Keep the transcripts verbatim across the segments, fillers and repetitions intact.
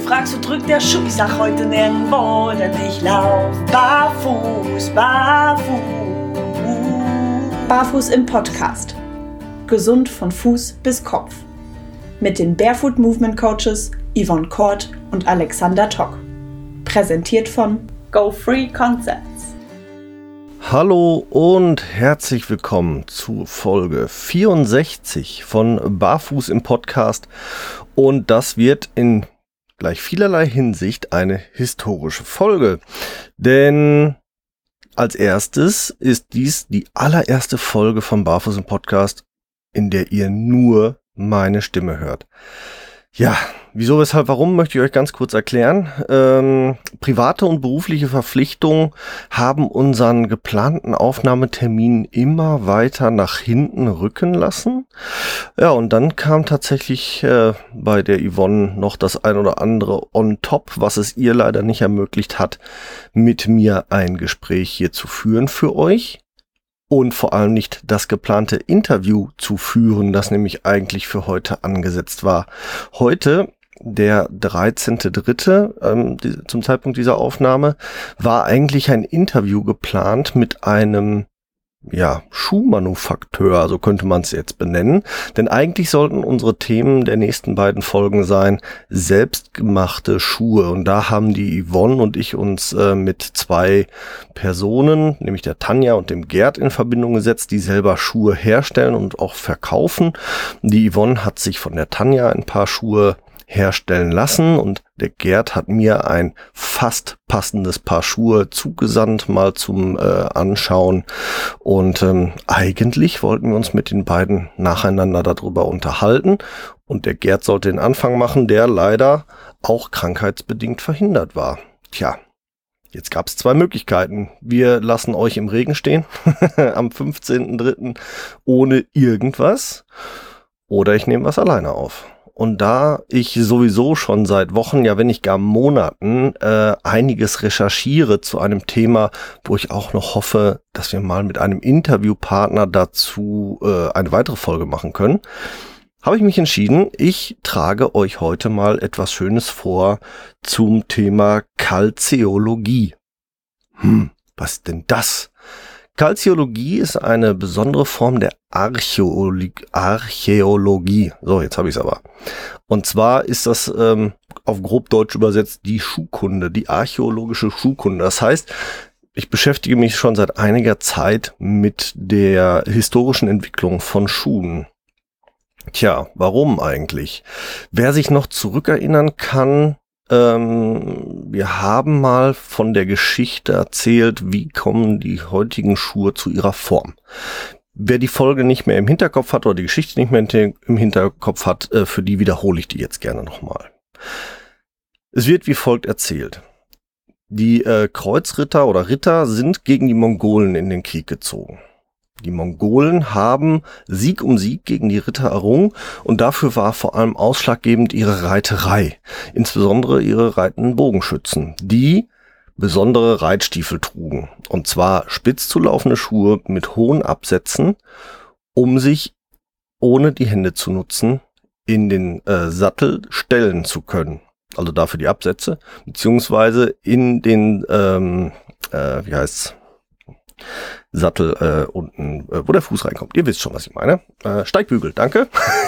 fragst, wo drückt der Schuh? Ich sag heute nirgendwo, denn ich lauf barfuß, barfuß. Barfuß im Podcast. Gesund von Fuß bis Kopf. Mit den Barefoot Movement Coaches Yvonne Kort und Alexander Tock. Präsentiert von Go Free Concepts. Hallo und herzlich willkommen zu Folge vierundsechzig von Barfuß im Podcast. Und das wird in gleich vielerlei Hinsicht eine historische Folge. Denn als erstes ist dies die allererste Folge von Barfuß im Podcast, in der ihr nur meine Stimme hört. Ja, wieso, weshalb, warum, möchte ich euch ganz kurz erklären. Ähm, private und berufliche Verpflichtungen haben unseren geplanten Aufnahmetermin immer weiter nach hinten rücken lassen. Ja, und dann kam tatsächlich äh, bei der Yvonne noch das ein oder andere on top, was es ihr leider nicht ermöglicht hat, mit mir ein Gespräch hier zu führen für euch. Und vor allem nicht das geplante Interview zu führen, das nämlich eigentlich für heute angesetzt war. Heute, der dreizehnter dritte Ähm, die, zum Zeitpunkt dieser Aufnahme, war eigentlich ein Interview geplant mit einem ja, Schuhmanufakteur, so könnte man es jetzt benennen. Denn eigentlich sollten unsere Themen der nächsten beiden Folgen sein, selbstgemachte Schuhe. Und da haben die Yvonne und ich uns äh, mit zwei Personen, nämlich der Tanja und dem Gerd, in Verbindung gesetzt, die selber Schuhe herstellen und auch verkaufen. Die Yvonne hat sich von der Tanja ein paar Schuhe herstellen lassen und der Gerd hat mir ein fast passendes Paar Schuhe zugesandt, mal zum äh, Anschauen. Und ähm, eigentlich wollten wir uns mit den beiden nacheinander darüber unterhalten und der Gerd sollte den Anfang machen, der leider auch krankheitsbedingt verhindert war. Tja, jetzt gab es zwei Möglichkeiten. Wir lassen euch im Regen stehen am fünfzehnten dritten ohne irgendwas oder ich nehme was alleine auf. Und da ich sowieso schon seit Wochen, ja wenn nicht gar Monaten, äh, einiges recherchiere zu einem Thema, wo ich auch noch hoffe, dass wir mal mit einem Interviewpartner dazu äh, eine weitere Folge machen können, habe ich mich entschieden, ich trage euch heute mal etwas Schönes vor zum Thema Kalziologie. Hm, was ist denn das? Kalziologie ist eine besondere Form der Archäologie. Archäologie. So, jetzt habe ich es aber. Und zwar ist das ähm, auf grob Deutsch übersetzt die Schuhkunde, die archäologische Schuhkunde. Das heißt, ich beschäftige mich schon seit einiger Zeit mit der historischen Entwicklung von Schuhen. Tja, warum eigentlich? Wer sich noch zurückerinnern kann, Ähm, wir haben mal von der Geschichte erzählt, wie kommen die heutigen Schuhe zu ihrer Form. Wer die Folge nicht mehr im Hinterkopf hat oder die Geschichte nicht mehr im Hinterkopf hat, äh, für die wiederhole ich die jetzt gerne nochmal. Es wird wie folgt erzählt. Die äh, Kreuzritter oder Ritter sind gegen die Mongolen in den Krieg gezogen. Die Mongolen haben Sieg um Sieg gegen die Ritter errungen und dafür war vor allem ausschlaggebend ihre Reiterei, insbesondere ihre reitenden Bogenschützen, die besondere Reitstiefel trugen, und zwar spitz zulaufende Schuhe mit hohen Absätzen, um sich ohne die Hände zu nutzen in den äh, Sattel stellen zu können. Also dafür die Absätze, beziehungsweise in den, ähm, äh, wie heißt's? Sattel äh, unten, äh, wo der Fuß reinkommt. Ihr wisst schon, was ich meine. Äh, Steigbügel, danke.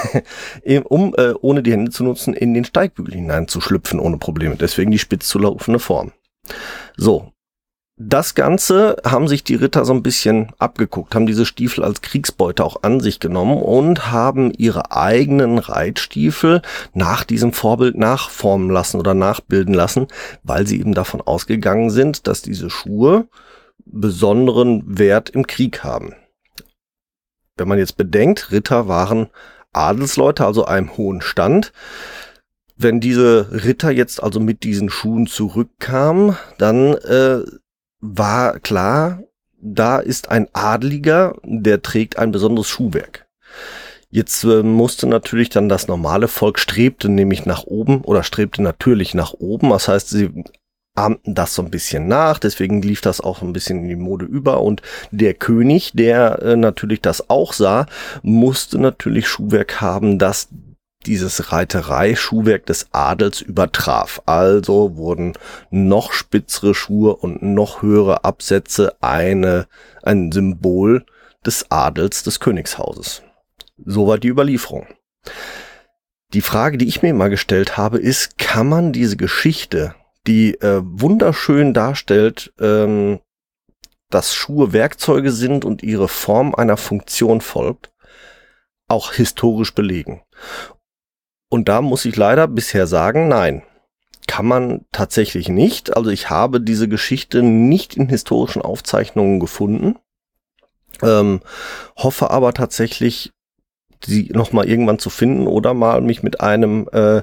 um äh, ohne die Hände zu nutzen, in den Steigbügel hineinzuschlüpfen ohne Probleme. Deswegen die spitz zu laufende Form. So, das Ganze haben sich die Ritter so ein bisschen abgeguckt, haben diese Stiefel als Kriegsbeute auch an sich genommen und haben ihre eigenen Reitstiefel nach diesem Vorbild nachformen lassen oder nachbilden lassen, weil sie eben davon ausgegangen sind, dass diese Schuhe besonderen Wert im Krieg haben. Wenn man jetzt bedenkt, Ritter waren Adelsleute, also einem hohen Stand. Wenn diese Ritter jetzt also mit diesen Schuhen zurückkamen, dann äh, war klar, da ist ein Adeliger, der trägt ein besonderes Schuhwerk. Jetzt äh, musste natürlich dann das normale Volk strebte nämlich nach oben oder strebte natürlich nach oben. Das heißt, sie ahmten das so ein bisschen nach, deswegen lief das auch ein bisschen in die Mode über und der König, der äh, natürlich das auch sah, musste natürlich Schuhwerk haben, das dieses Reiterei-Schuhwerk des Adels übertraf. Also wurden noch spitzere Schuhe und noch höhere Absätze eine, ein Symbol des Adels des Königshauses. So war die Überlieferung. Die Frage, die ich mir mal gestellt habe, ist, kann man diese Geschichte, die äh, wunderschön darstellt, ähm, dass Schuhe Werkzeuge sind und ihre Form einer Funktion folgt, auch historisch belegen? Und da muss ich leider bisher sagen, nein, kann man tatsächlich nicht. Also ich habe diese Geschichte nicht in historischen Aufzeichnungen gefunden, ähm, hoffe aber tatsächlich, sie nochmal irgendwann zu finden oder mal mich mit einem äh,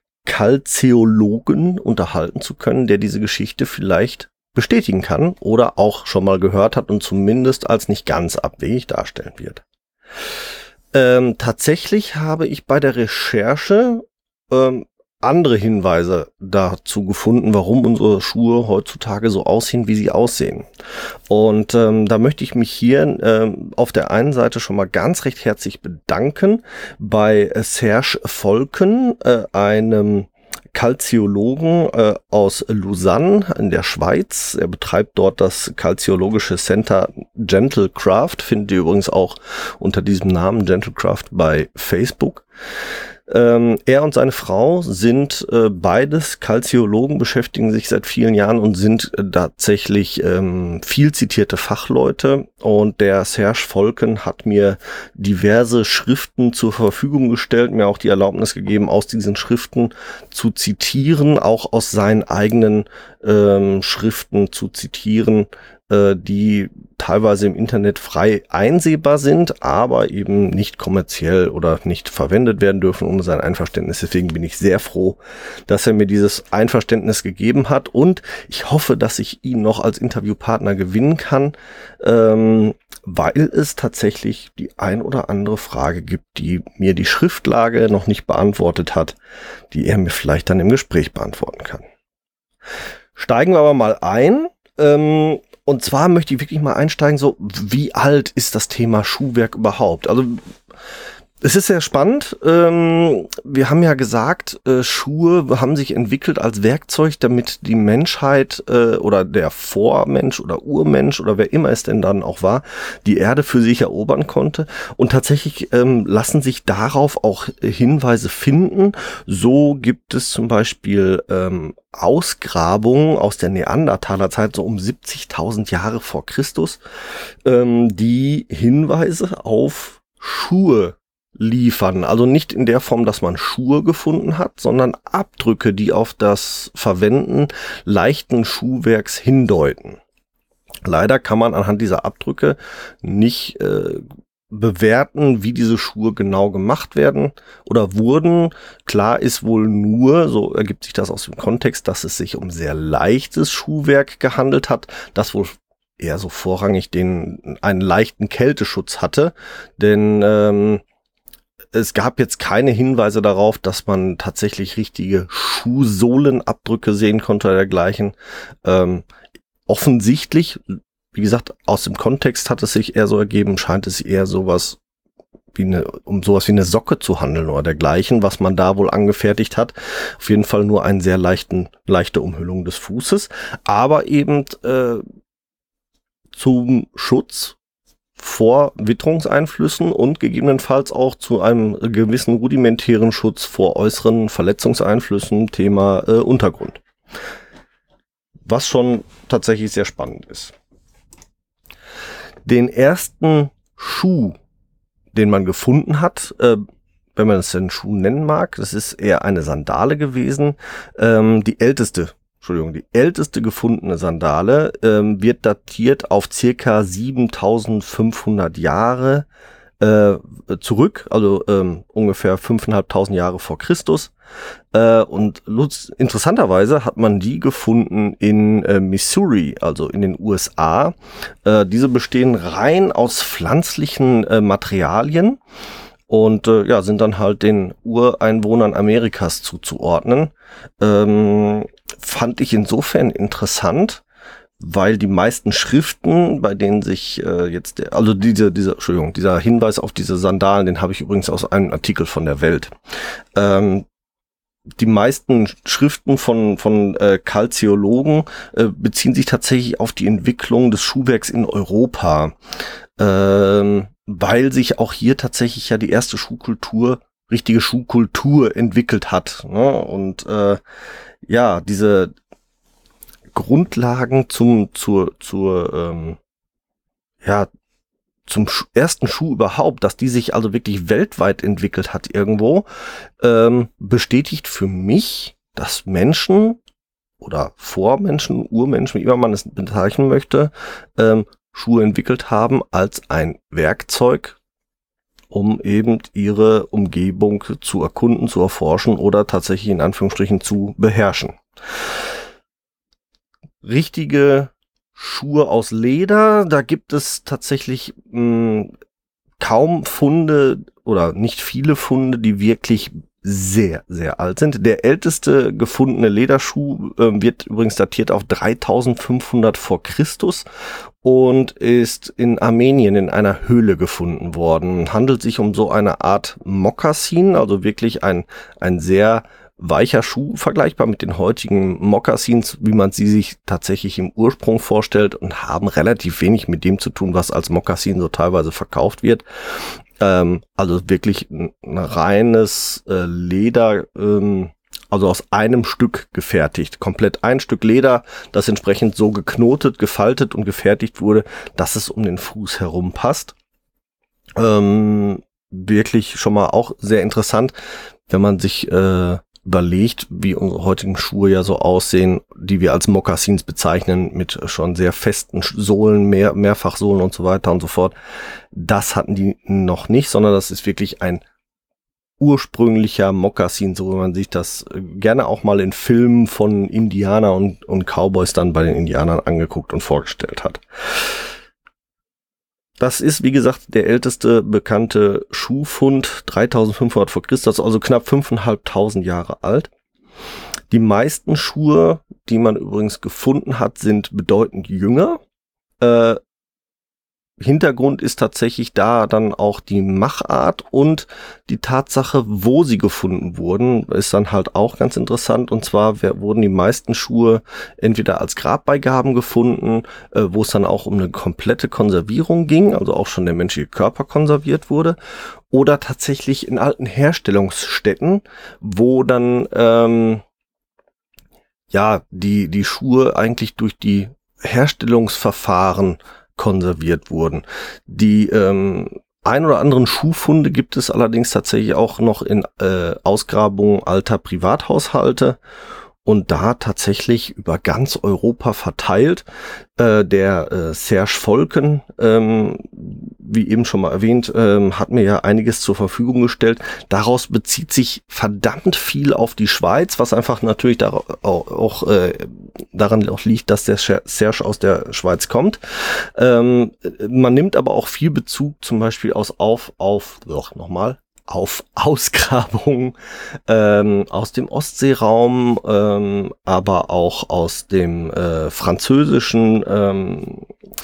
Kalzeologen unterhalten zu können, der diese Geschichte vielleicht bestätigen kann oder auch schon mal gehört hat und zumindest als nicht ganz abwegig darstellen wird. Ähm, tatsächlich habe ich bei der Recherche ähm, andere Hinweise dazu gefunden, warum unsere Schuhe heutzutage so aussehen, wie sie aussehen. Und ähm, da möchte ich mich hier ähm, auf der einen Seite schon mal ganz recht herzlich bedanken bei Serge Volken, äh, einem Kalziologen äh, aus Lausanne in der Schweiz. Er betreibt dort das kalziologische Center Gentlecraft, findet ihr übrigens auch unter diesem Namen Gentlecraft bei Facebook. Ähm, er und seine Frau sind äh, beides Kalziologen, beschäftigen sich seit vielen Jahren und sind äh, tatsächlich ähm, viel zitierte Fachleute. Und der Serge Volken hat mir diverse Schriften zur Verfügung gestellt, mir auch die Erlaubnis gegeben, aus diesen Schriften zu zitieren, auch aus seinen eigenen ähm, Schriften zu zitieren, äh, die teilweise im Internet frei einsehbar sind, aber eben nicht kommerziell oder nicht verwendet werden dürfen ohne sein Einverständnis. Deswegen bin ich sehr froh, dass er mir dieses Einverständnis gegeben hat und ich hoffe, dass ich ihn noch als Interviewpartner gewinnen kann, ähm, weil es tatsächlich die ein oder andere Frage gibt, die mir die Schriftlage noch nicht beantwortet hat, die er mir vielleicht dann im Gespräch beantworten kann. Steigen wir aber mal ein. Ähm, Und zwar möchte ich wirklich mal einsteigen, so wie alt ist das Thema Schuhwerk überhaupt? Also es ist sehr spannend. Ähm, wir haben ja gesagt, äh, Schuhe haben sich entwickelt als Werkzeug, damit die Menschheit äh, oder der Vormensch oder Urmensch oder wer immer es denn dann auch war, die Erde für sich erobern konnte. Und tatsächlich ähm, lassen sich darauf auch Hinweise finden. So gibt es zum Beispiel ähm, Ausgrabungen aus der Neandertalerzeit, so um siebzigtausend Jahre vor Christus, ähm, die Hinweise auf Schuhe liefern. Also nicht in der Form, dass man Schuhe gefunden hat, sondern Abdrücke, die auf das Verwenden leichten Schuhwerks hindeuten. Leider kann man anhand dieser Abdrücke nicht äh, bewerten, wie diese Schuhe genau gemacht werden oder wurden. Klar ist wohl nur, so ergibt sich das aus dem Kontext, dass es sich um sehr leichtes Schuhwerk gehandelt hat, das wohl eher so vorrangig den einen leichten Kälteschutz hatte, denn ähm, es gab jetzt keine Hinweise darauf, dass man tatsächlich richtige Schuhsohlenabdrücke sehen konnte oder dergleichen. Ähm, offensichtlich, wie gesagt, aus dem Kontext hat es sich eher so ergeben, scheint es eher sowas wie eine, um sowas wie eine Socke zu handeln oder dergleichen, was man da wohl angefertigt hat. Auf jeden Fall nur einen sehr leichten, leichte Umhüllung des Fußes, aber eben äh, zum Schutz vor Witterungseinflüssen und gegebenenfalls auch zu einem gewissen rudimentären Schutz vor äußeren Verletzungseinflüssen, Thema äh, Untergrund. Was schon tatsächlich sehr spannend ist. Den ersten Schuh, den man gefunden hat, äh, wenn man es einen Schuh nennen mag, das ist eher eine Sandale gewesen, ähm, die älteste Entschuldigung, die älteste gefundene Sandale ähm, wird datiert auf circa siebentausendfünfhundert Jahre äh, zurück, also ähm, ungefähr fünftausendfünfhundert Jahre vor Christus. Äh, und interessanterweise hat man die gefunden in äh, Missouri, also in den U S A. Äh, diese bestehen rein aus pflanzlichen äh, Materialien und äh, ja, sind dann halt den Ureinwohnern Amerikas zuzuordnen. Ähm, fand ich insofern interessant, weil die meisten Schriften, bei denen sich äh, jetzt, der, also diese, diese, Entschuldigung, dieser Hinweis auf diese Sandalen, den habe ich übrigens aus einem Artikel von der Welt. Ähm, die meisten Schriften von von äh, Kalziologen äh, beziehen sich tatsächlich auf die Entwicklung des Schuhwerks in Europa, ähm, weil sich auch hier tatsächlich ja die erste Schuhkultur, richtige Schuhkultur entwickelt hat, ne? Und äh, ja, diese Grundlagen zum zur zur ähm, ja zum Schu- ersten Schuh überhaupt, dass die sich also wirklich weltweit entwickelt hat irgendwo, ähm, bestätigt für mich, dass Menschen oder Vormenschen, Urmenschen, wie immer man es bezeichnen möchte, ähm, Schuhe entwickelt haben als ein Werkzeug, um eben ihre Umgebung zu erkunden, zu erforschen oder tatsächlich in Anführungsstrichen zu beherrschen. Richtige Schuhe aus Leder, da gibt es tatsächlich mh, kaum Funde oder nicht viele Funde, die wirklich sehr, sehr alt sind. Der älteste gefundene Lederschuh äh, wird übrigens datiert auf dreitausendfünfhundert vor Christus und ist in Armenien in einer Höhle gefunden worden. Handelt sich um so eine Art Mokassin, also wirklich ein, ein sehr weicher Schuh, vergleichbar mit den heutigen Mokassins, wie man sie sich tatsächlich im Ursprung vorstellt, und haben relativ wenig mit dem zu tun, was als Mokassin so teilweise verkauft wird. Ähm, also wirklich ein, ein reines äh, Leder, ähm, also aus einem Stück gefertigt. Komplett ein Stück Leder, das entsprechend so geknotet, gefaltet und gefertigt wurde, dass es um den Fuß herum passt. Ähm, wirklich schon mal auch sehr interessant, wenn man sich äh, überlegt, wie unsere heutigen Schuhe ja so aussehen, die wir als Mokassins bezeichnen, mit schon sehr festen Sohlen, mehr, Mehrfachsohlen und so weiter und so fort. Das hatten die noch nicht, sondern das ist wirklich ein ursprünglicher Mokassin, so wie man sich das gerne auch mal in Filmen von Indianer und, und Cowboys dann bei den Indianern angeguckt und vorgestellt hat. Das ist, wie gesagt, der älteste bekannte Schuhfund, dreitausendfünfhundert vor Christus, also knapp fünftausendfünfhundert Jahre alt. Die meisten Schuhe, die man übrigens gefunden hat, sind bedeutend jünger. Äh, Hintergrund ist tatsächlich da dann auch die Machart und die Tatsache, wo sie gefunden wurden, ist dann halt auch ganz interessant. Und zwar wurden die meisten Schuhe entweder als Grabbeigaben gefunden, äh, wo es dann auch um eine komplette Konservierung ging, also auch schon der menschliche Körper konserviert wurde, oder tatsächlich in alten Herstellungsstätten, wo dann ähm, ja die die Schuhe eigentlich durch die Herstellungsverfahren konserviert wurden. Die ähm, ein oder anderen Schuhfunde gibt es allerdings tatsächlich auch noch in äh, Ausgrabungen alter Privathaushalte und da tatsächlich über ganz Europa verteilt. Äh, der äh, Serge Volken, ähm, wie eben schon mal erwähnt, ähm, hat mir ja einiges zur Verfügung gestellt. Daraus bezieht sich verdammt viel auf die Schweiz, was einfach natürlich da auch, auch äh, daran auch liegt, dass der Serge aus der Schweiz kommt. Ähm, man nimmt aber auch viel Bezug zum Beispiel aus auf, auf, doch, nochmal, auf Ausgrabungen ähm, aus dem Ostseeraum, ähm, aber auch aus dem äh, französischen ähm,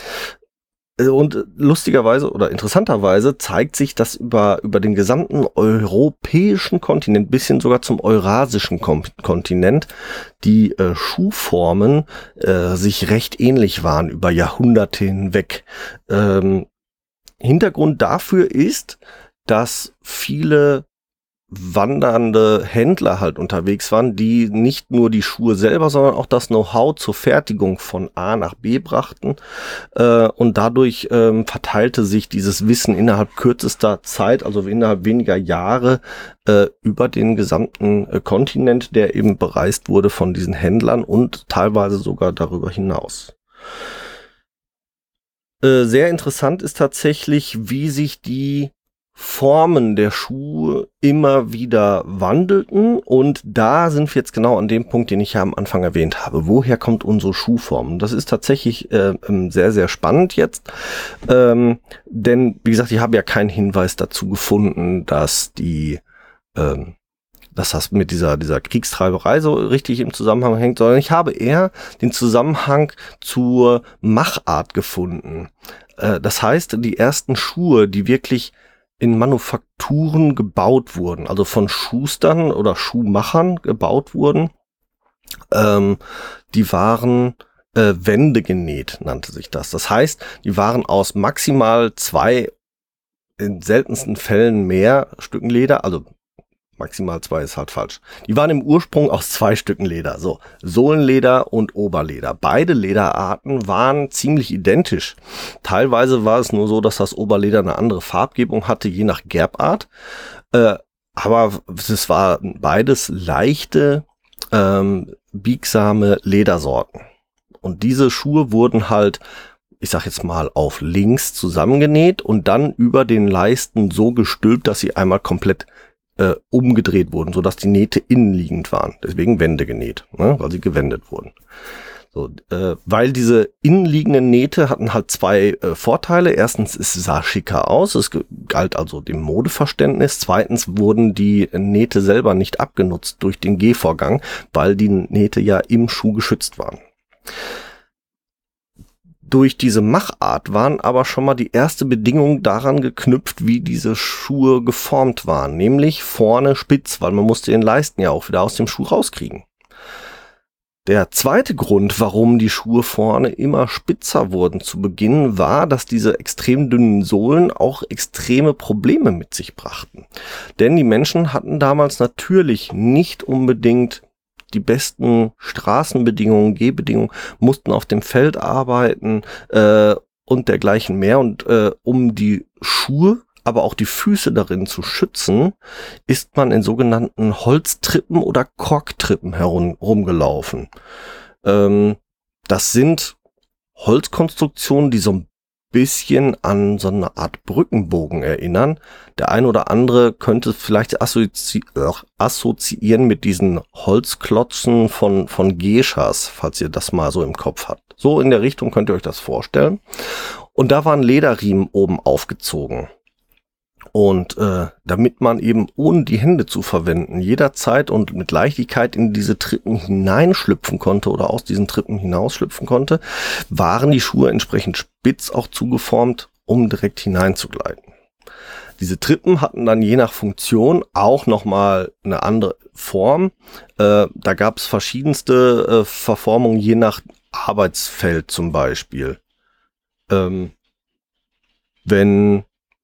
und lustigerweise oder interessanterweise zeigt sich, dass über über den gesamten europäischen Kontinent, bis hin sogar zum eurasischen Kom- Kontinent, die äh, Schuhformen äh, sich recht ähnlich waren über Jahrhunderte hinweg. Ähm, Hintergrund dafür ist, dass viele wandernde Händler halt unterwegs waren, die nicht nur die Schuhe selber, sondern auch das Know-how zur Fertigung von A nach B brachten. Äh, und dadurch ähm, verteilte sich dieses Wissen innerhalb kürzester Zeit, also innerhalb weniger Jahre, äh, über den gesamten äh, Kontinent, der eben bereist wurde von diesen Händlern und teilweise sogar darüber hinaus. Äh, sehr interessant ist tatsächlich, wie sich die Formen der Schuhe immer wieder wandelten, und da sind wir jetzt genau an dem Punkt, den ich ja am Anfang erwähnt habe. Woher kommt unsere Schuhform? Das ist tatsächlich äh, sehr, sehr spannend jetzt, ähm, denn wie gesagt, ich habe ja keinen Hinweis dazu gefunden, dass die ähm, dass das mit dieser, dieser Kriegstreiberei so richtig im Zusammenhang hängt, sondern ich habe eher den Zusammenhang zur Machart gefunden. Äh, das heißt, die ersten Schuhe, die wirklich in Manufakturen gebaut wurden, also von Schustern oder Schuhmachern gebaut wurden, ähm, die waren äh, Wände genäht, nannte sich das. Das heißt, die waren aus maximal zwei, in seltensten Fällen mehr Stücken Leder, also maximal zwei ist halt falsch. Die waren im Ursprung aus zwei Stücken Leder, so Sohlenleder und Oberleder. Beide Lederarten waren ziemlich identisch. Teilweise war es nur so, dass das Oberleder eine andere Farbgebung hatte, je nach Gerbart. Äh, aber es war beides leichte, ähm, biegsame Ledersorten. Und diese Schuhe wurden halt, ich sag jetzt mal, auf links zusammengenäht und dann über den Leisten so gestülpt, dass sie einmal komplett Äh, umgedreht wurden, sodass die Nähte innenliegend waren. Deswegen Wände genäht, ne? Weil sie gewendet wurden. So, äh, weil diese innenliegenden Nähte hatten halt zwei äh, Vorteile. Erstens, es sah schicker aus, es galt also dem Modeverständnis. Zweitens wurden die Nähte selber nicht abgenutzt durch den Gehvorgang, weil die Nähte ja im Schuh geschützt waren. Durch diese Machart waren aber schon mal die erste Bedingung daran geknüpft, wie diese Schuhe geformt waren. Nämlich vorne spitz, weil man musste den Leisten ja auch wieder aus dem Schuh rauskriegen. Der zweite Grund, warum die Schuhe vorne immer spitzer wurden zu Beginn, war, dass diese extrem dünnen Sohlen auch extreme Probleme mit sich brachten. Denn die Menschen hatten damals natürlich nicht unbedingt die besten Straßenbedingungen, Gehbedingungen, mussten auf dem Feld arbeiten äh, und dergleichen mehr. Und äh, um die Schuhe, aber auch die Füße darin zu schützen, ist man in sogenannten Holztrippen oder Korktrippen herumgelaufen. Ähm, das sind Holzkonstruktionen, die so ein bisschen an so eine Art Brückenbogen erinnern. Der ein oder andere könnte vielleicht assozi- äh, assoziieren mit diesen Holzklotzen von, von Geishas, falls ihr das mal so im Kopf habt. So in der Richtung könnt ihr euch das vorstellen. Und da waren Lederriemen oben aufgezogen. Und äh, damit man eben ohne die Hände zu verwenden jederzeit und mit Leichtigkeit in diese Trippen hineinschlüpfen konnte oder aus diesen Trippen hinausschlüpfen konnte, waren die Schuhe entsprechend spitz auch zugeformt, um direkt hineinzugleiten. Diese Trippen hatten dann je nach Funktion auch nochmal eine andere Form. Äh, da gab es verschiedenste äh, Verformungen je nach Arbeitsfeld zum Beispiel. Ähm, wenn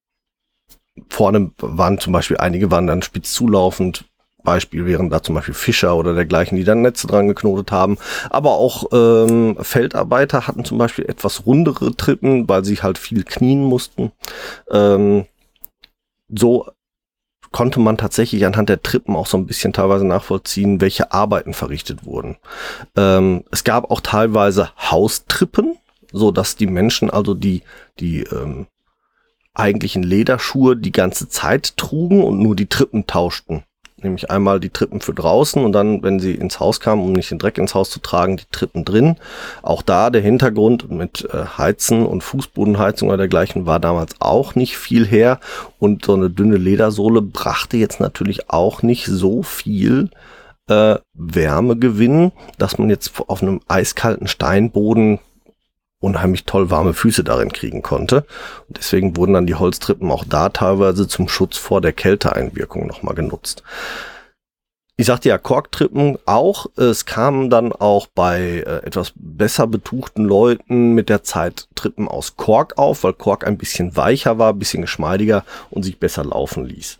Vorne waren zum Beispiel, einige waren dann spitz zulaufend, Beispiel wären da zum Beispiel Fischer oder dergleichen, die dann Netze dran geknotet haben. Aber auch ähm, Feldarbeiter hatten zum Beispiel etwas rundere Trippen, weil sie halt viel knien mussten. Ähm, so konnte man tatsächlich anhand der Trippen auch so ein bisschen teilweise nachvollziehen, welche Arbeiten verrichtet wurden. Ähm, es gab auch teilweise Haustrippen, so dass die Menschen also die, die ähm, eigentlichen Lederschuhe die ganze Zeit trugen und nur die Trippen tauschten. Nämlich einmal die Trippen für draußen und dann, wenn sie ins Haus kamen, um nicht den Dreck ins Haus zu tragen, die Trippen drin. Auch da der Hintergrund mit äh, Heizen und Fußbodenheizung oder dergleichen war damals auch nicht viel her. Und so eine dünne Ledersohle brachte jetzt natürlich auch nicht so viel äh, Wärmegewinn, dass man jetzt auf einem eiskalten Steinboden unheimlich toll warme Füße darin kriegen konnte. Und deswegen wurden dann die Holztrippen auch da teilweise zum Schutz vor der Kälteeinwirkung nochmal genutzt. Ich sagte ja, Korktrippen auch. Es kamen dann auch bei äh, etwas besser betuchten Leuten mit der Zeit Trippen aus Kork auf, weil Kork ein bisschen weicher war, ein bisschen geschmeidiger und sich besser laufen ließ.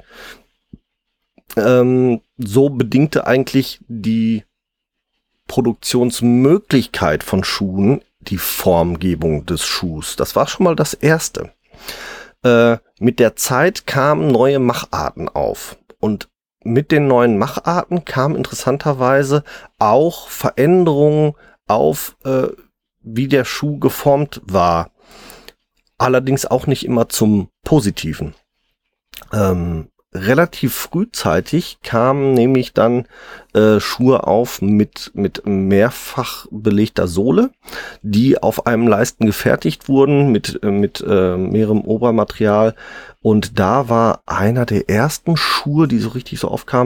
Ähm, so bedingte eigentlich die Produktionsmöglichkeit von Schuhen die Formgebung des Schuhs. Das war schon mal das Erste. Äh, mit der Zeit kamen neue Macharten auf. Und mit den neuen Macharten kamen interessanterweise auch Veränderungen auf, äh, wie der Schuh geformt war. Allerdings auch nicht immer zum Positiven. Ähm, Relativ frühzeitig kamen nämlich dann äh, Schuhe auf mit mit mehrfach belegter Sohle, die auf einem Leisten gefertigt wurden mit mit äh, mehrerem Obermaterial. Und da war einer der ersten Schuhe, die so richtig so aufkamen,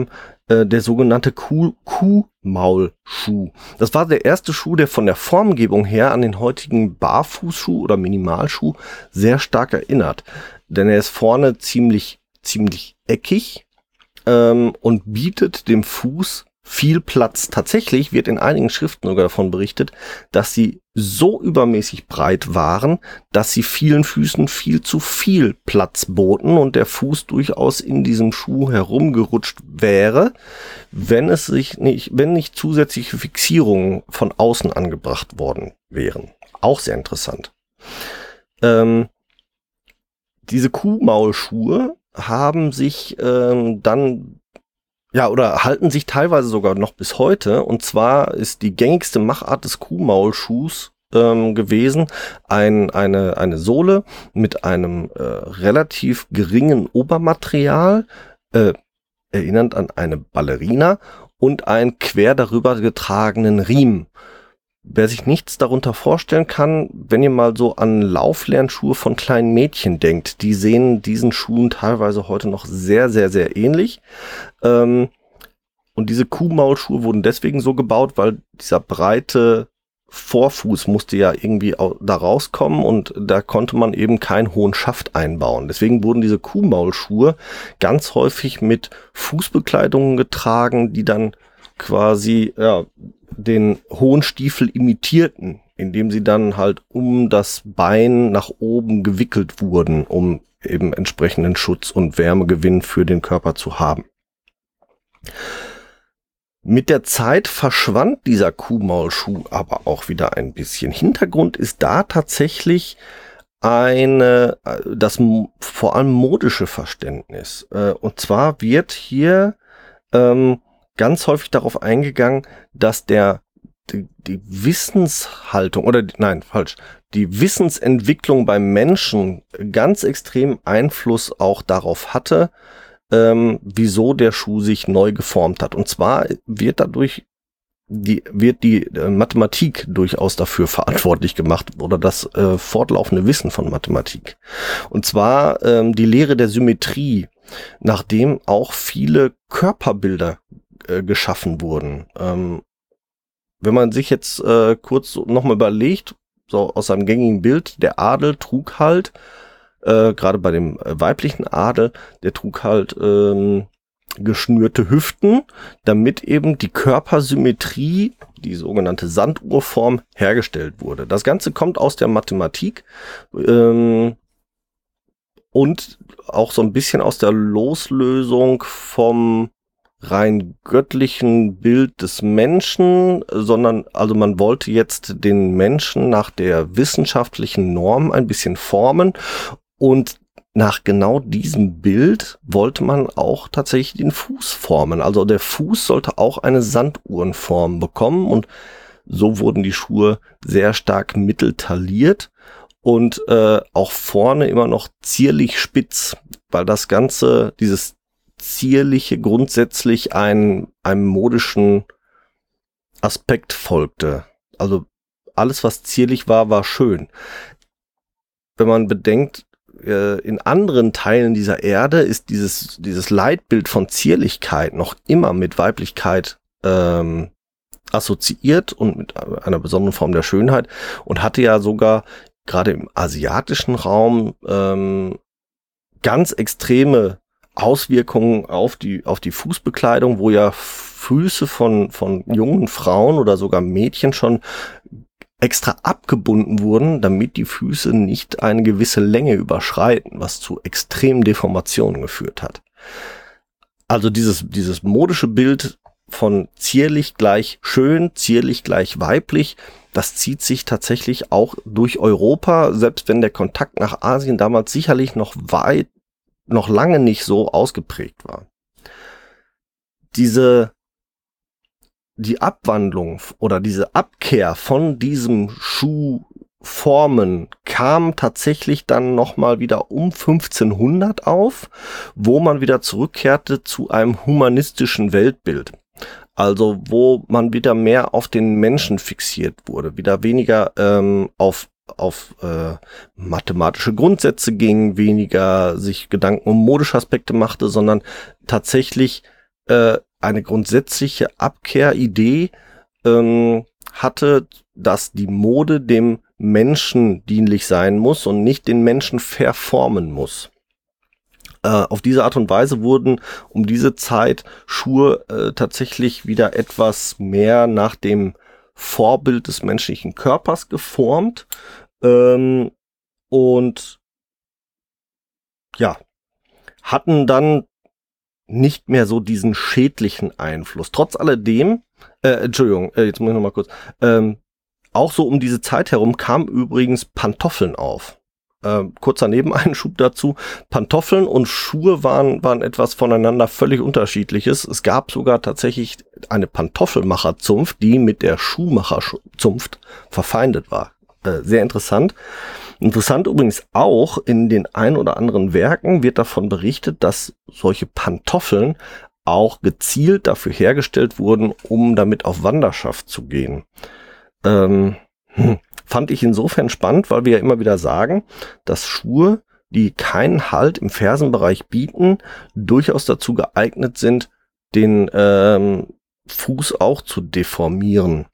äh, der sogenannte Kuh- Kuhmaulschuh. Das war der erste Schuh, der von der Formgebung her an den heutigen Barfußschuh oder Minimalschuh sehr stark erinnert. Denn er ist vorne ziemlich, ziemlich eckig ähm, und bietet dem Fuß viel Platz. Tatsächlich wird in einigen Schriften sogar davon berichtet, dass sie so übermäßig breit waren, dass sie vielen Füßen viel zu viel Platz boten und der Fuß durchaus in diesem Schuh herumgerutscht wäre, wenn es sich nicht, wenn nicht zusätzliche Fixierungen von außen angebracht worden wären. Auch sehr interessant. Ähm, diese Kuhmaulschuhe haben sich ähm, dann Ja, oder halten sich teilweise sogar noch bis heute. Und zwar ist die gängigste Machart des Kuhmaulschuhs ähm, gewesen ein, eine, eine Sohle mit einem äh, relativ geringen Obermaterial, äh, erinnernd an eine Ballerina, und einen quer darüber getragenen Riemen. Wer sich nichts darunter vorstellen kann, wenn ihr mal so an Lauflernschuhe von kleinen Mädchen denkt, die sehen diesen Schuhen teilweise heute noch sehr, sehr, sehr ähnlich. Ähm, und diese Kuhmaulschuhe wurden deswegen so gebaut, weil dieser breite Vorfuß musste ja irgendwie da rauskommen und da konnte man eben keinen hohen Schaft einbauen. Deswegen wurden diese Kuhmaulschuhe ganz häufig mit Fußbekleidungen getragen, die dann quasi ja, den hohen Stiefel imitierten, indem sie dann halt um das Bein nach oben gewickelt wurden, um eben entsprechenden Schutz und Wärmegewinn für den Körper zu haben. Mit der Zeit verschwand dieser Kuhmaulschuh aber auch wieder ein bisschen. Hintergrund ist da tatsächlich eine, das vor allem modische Verständnis. Und zwar wird hier ähm, ganz häufig darauf eingegangen, dass der die, die Wissenshaltung oder nein, falsch, die Wissensentwicklung beim Menschen ganz extrem Einfluss auch darauf hatte, ähm, wieso der Schuh sich neu geformt hat. Und zwar wird dadurch die wird die äh, Mathematik durchaus dafür verantwortlich gemacht oder das äh, fortlaufende Wissen von Mathematik. Und zwar ähm, die Lehre der Symmetrie, nachdem auch viele Körperbilder äh, geschaffen wurden. Ähm, wenn man sich jetzt äh, kurz nochmal überlegt, so aus einem gängigen Bild, der Adel trug halt, äh, gerade bei dem äh, weiblichen Adel, der trug halt ähm, geschnürte Hüften, damit eben die Körpersymmetrie, die sogenannte Sanduhrform, hergestellt wurde. Das Ganze kommt aus der Mathematik ähm, und auch so ein bisschen aus der Loslösung vom rein göttlichen Bild des Menschen, sondern also man wollte jetzt den Menschen nach der wissenschaftlichen Norm ein bisschen formen und nach genau diesem Bild wollte man auch tatsächlich den Fuß formen. Also der Fuß sollte auch eine Sanduhrenform bekommen und so wurden die Schuhe sehr stark mitteltailliert und äh, auch vorne immer noch zierlich spitz, weil das Ganze, dieses zierliche grundsätzlich ein, einem modischen Aspekt folgte. Also alles, was zierlich war, war schön. Wenn man bedenkt, in anderen Teilen dieser Erde ist dieses, dieses Leitbild von Zierlichkeit noch immer mit Weiblichkeit ähm, assoziiert und mit einer besonderen Form der Schönheit und hatte ja sogar gerade im asiatischen Raum ähm, ganz extreme Auswirkungen auf die, auf die Fußbekleidung, wo ja Füße von, von jungen Frauen oder sogar Mädchen schon extra abgebunden wurden, damit die Füße nicht eine gewisse Länge überschreiten, was zu extremen Deformationen geführt hat. Also dieses, dieses modische Bild von zierlich gleich schön, zierlich gleich weiblich, das zieht sich tatsächlich auch durch Europa, selbst wenn der Kontakt nach Asien damals sicherlich noch weit, noch lange nicht so ausgeprägt war. Diese Die Abwandlung oder diese Abkehr von diesem Schuhformen kam tatsächlich dann nochmal wieder um fünfzehnhundert auf, wo man wieder zurückkehrte zu einem humanistischen Weltbild. Also wo man wieder mehr auf den Menschen fixiert wurde, wieder weniger ähm, auf auf äh, mathematische Grundsätze ging, weniger sich Gedanken um modische Aspekte machte, sondern tatsächlich äh, eine grundsätzliche Abkehridee ähm, hatte, dass die Mode dem Menschen dienlich sein muss und nicht den Menschen verformen muss. Äh, auf diese Art und Weise wurden um diese Zeit Schuhe äh, tatsächlich wieder etwas mehr nach dem Vorbild des menschlichen Körpers geformt ähm, und ja, hatten dann nicht mehr so diesen schädlichen Einfluss. Trotz alledem, äh, Entschuldigung, äh, jetzt muss ich noch mal kurz, ähm, auch so um diese Zeit herum kamen übrigens Pantoffeln auf. Äh, kurzer Nebeneinschub dazu. Pantoffeln und Schuhe waren, waren etwas voneinander völlig Unterschiedliches. Es gab sogar tatsächlich eine Pantoffelmacherzunft, die mit der Schuhmacherzunft verfeindet war. Äh, sehr interessant. Interessant übrigens auch, in den ein oder anderen Werken wird davon berichtet, dass solche Pantoffeln auch gezielt dafür hergestellt wurden, um damit auf Wanderschaft zu gehen. Ähm, hm, fand ich insofern spannend, weil wir ja immer wieder sagen, dass Schuhe, die keinen Halt im Fersenbereich bieten, durchaus dazu geeignet sind, den ähm, Fuß auch zu deformieren.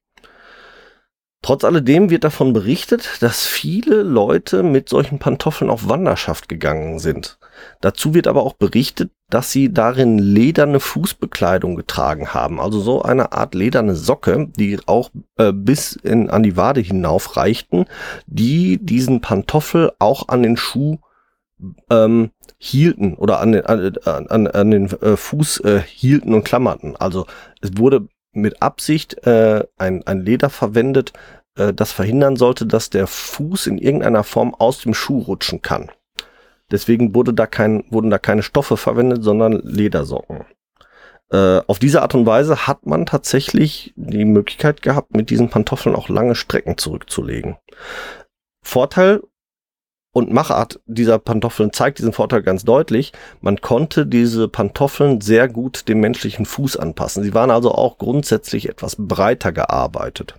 Trotz alledem wird davon berichtet, dass viele Leute mit solchen Pantoffeln auf Wanderschaft gegangen sind. Dazu wird aber auch berichtet, dass sie darin lederne Fußbekleidung getragen haben. Also so eine Art lederne Socke, die auch äh, bis in, an die Wade hinauf reichten, die diesen Pantoffel auch an den Schuh ähm, hielten oder an den, an, an, an den äh, Fuß äh, hielten und klammerten. Also es wurde mit Absicht äh, ein, ein Leder verwendet, äh, das verhindern sollte, dass der Fuß in irgendeiner Form aus dem Schuh rutschen kann. Deswegen wurde da kein, wurden da keine Stoffe verwendet, sondern Ledersocken. Äh, auf diese Art und Weise hat man tatsächlich die Möglichkeit gehabt, mit diesen Pantoffeln auch lange Strecken zurückzulegen. Vorteil und Machart dieser Pantoffeln zeigt diesen Vorteil ganz deutlich. Man konnte diese Pantoffeln sehr gut dem menschlichen Fuß anpassen. Sie waren also auch grundsätzlich etwas breiter gearbeitet.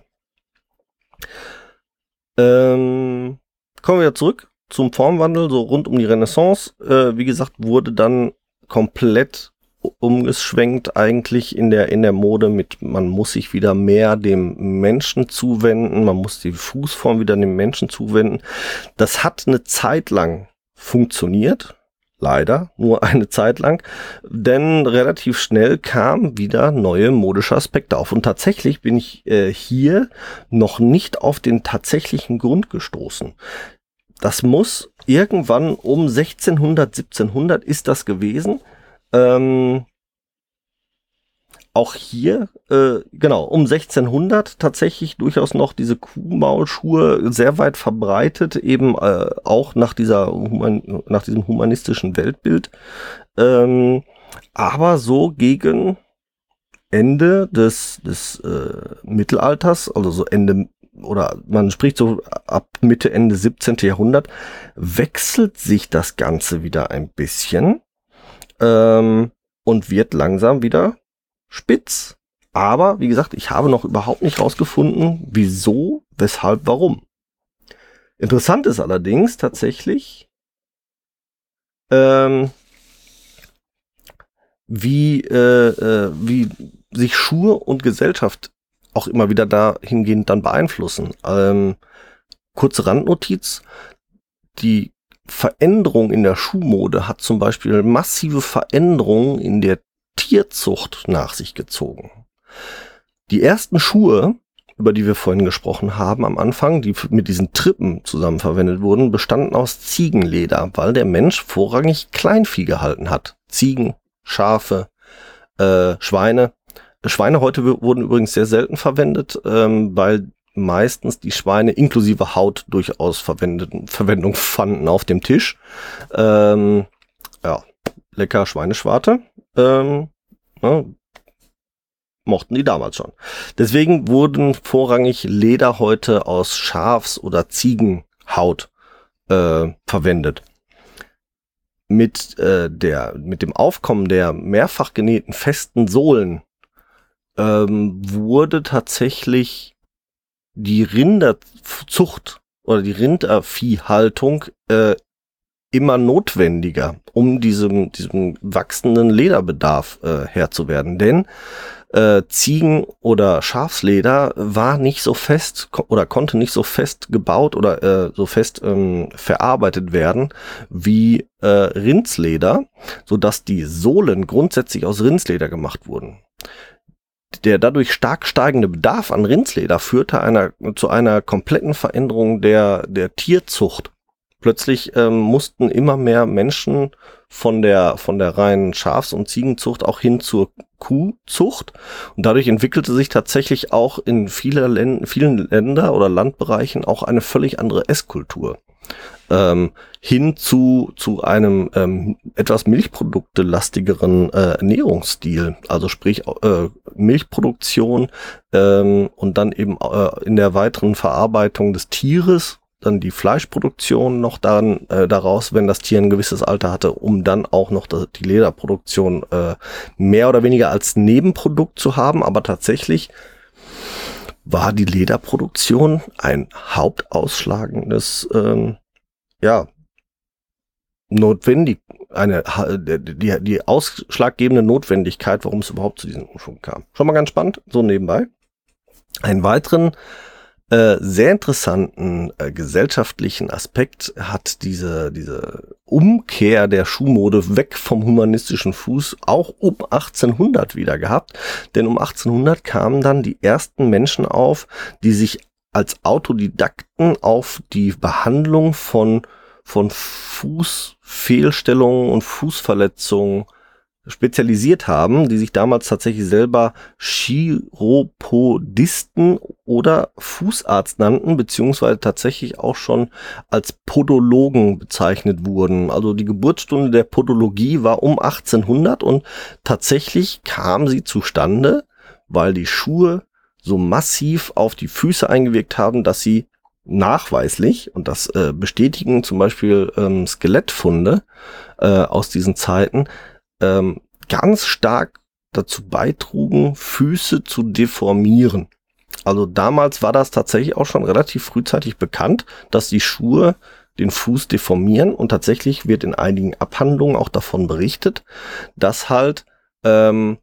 Ähm, kommen wir zurück zum Formwandel, so rund um die Renaissance. Äh, wie gesagt, wurde dann komplett umgeschwenkt eigentlich in der in der Mode mit, man muss sich wieder mehr dem Menschen zuwenden, man muss die Fußform wieder dem Menschen zuwenden. Das hat eine Zeit lang funktioniert, leider nur eine Zeit lang, denn relativ schnell kamen wieder neue modische Aspekte auf und tatsächlich bin ich äh, hier noch nicht auf den tatsächlichen Grund gestoßen. Das muss irgendwann um sechzehnhundert, siebzehnhundert ist das gewesen. Ähm, auch hier, äh, genau, um sechzehnhundert tatsächlich durchaus noch diese Kuhmaulschuhe sehr weit verbreitet, eben äh, auch nach dieser human, nach diesem humanistischen Weltbild. Ähm, aber so gegen Ende des, des äh, Mittelalters, also so Ende, oder man spricht so ab Mitte, Ende siebzehnten. Jahrhundert, wechselt sich das Ganze wieder ein bisschen. Ähm, und wird langsam wieder spitz. Aber, wie gesagt, ich habe noch überhaupt nicht rausgefunden, wieso, weshalb, warum. Interessant ist allerdings tatsächlich, ähm, wie, äh, äh, wie sich Schuhe und Gesellschaft auch immer wieder dahingehend dann beeinflussen. Ähm, kurze Randnotiz, die Veränderung in der Schuhmode hat zum Beispiel massive Veränderungen in der Tierzucht nach sich gezogen. Die ersten Schuhe, über die wir vorhin gesprochen haben am Anfang, die mit diesen Trippen zusammen verwendet wurden, bestanden aus Ziegenleder, weil der Mensch vorrangig Kleinvieh gehalten hat. Ziegen, Schafe, äh, Schweine. Schweine heute wurden übrigens sehr selten verwendet, ähm, weil meistens die Schweine inklusive Haut durchaus Verwendung fanden auf dem Tisch. Ähm, ja, lecker Schweineschwarte. Ähm, ne, mochten die damals schon. Deswegen wurden vorrangig Lederhäute aus Schafs- oder Ziegenhaut äh, verwendet. Mit, äh, der, mit dem Aufkommen der mehrfach genähten festen Sohlen ähm, wurde tatsächlich die Rinderzucht oder die Rinderviehhaltung äh, immer notwendiger, um diesem, diesem wachsenden Lederbedarf äh, Herr zu werden. Denn äh, Ziegen- oder Schafsleder war nicht so fest ko- oder konnte nicht so fest gebaut oder äh, so fest ähm, verarbeitet werden wie äh, Rindsleder, sodass die Sohlen grundsätzlich aus Rindsleder gemacht wurden. Der dadurch stark steigende Bedarf an Rindsleder führte einer, zu einer kompletten Veränderung der, der Tierzucht. Plötzlich ähm, mussten immer mehr Menschen von der, von der reinen Schafs- und Ziegenzucht auch hin zur Kuhzucht. Und dadurch entwickelte sich tatsächlich auch in viele Län- vielen Länder oder Landbereichen auch eine völlig andere Esskultur. Ähm, hin zu zu einem ähm, etwas milchproduktelastigeren äh, Ernährungsstil, also sprich äh, Milchproduktion ähm, und dann eben äh, in der weiteren Verarbeitung des Tieres, dann die Fleischproduktion noch dann äh, daraus, wenn das Tier ein gewisses Alter hatte, um dann auch noch das, die Lederproduktion äh, mehr oder weniger als Nebenprodukt zu haben, aber tatsächlich war die Lederproduktion ein hauptausschlagendes ähm, ja, notwendig, eine, die, die ausschlaggebende Notwendigkeit, warum es überhaupt zu diesem Umschwung kam. Schon mal ganz spannend, so nebenbei. Einen weiteren äh, sehr interessanten äh, gesellschaftlichen Aspekt hat diese, diese Umkehr der Schuhmode weg vom humanistischen Fuß auch um achtzehnhundert wieder gehabt. Denn um achtzehnhundert kamen dann die ersten Menschen auf, die sich als Autodidakten auf die Behandlung von, von Fußfehlstellungen und Fußverletzungen spezialisiert haben, die sich damals tatsächlich selber Chiropodisten oder Fußarzt nannten, beziehungsweise tatsächlich auch schon als Podologen bezeichnet wurden. Also die Geburtsstunde der Podologie war um achtzehnhundert und tatsächlich kam sie zustande, weil die Schuhe so massiv auf die Füße eingewirkt haben, dass sie nachweislich, und das äh, bestätigen zum Beispiel ähm, Skelettfunde äh, aus diesen Zeiten, ähm, ganz stark dazu beitrugen, Füße zu deformieren. Also damals war das tatsächlich auch schon relativ frühzeitig bekannt, dass die Schuhe den Fuß deformieren, und tatsächlich wird in einigen Abhandlungen auch davon berichtet, dass halt ähm,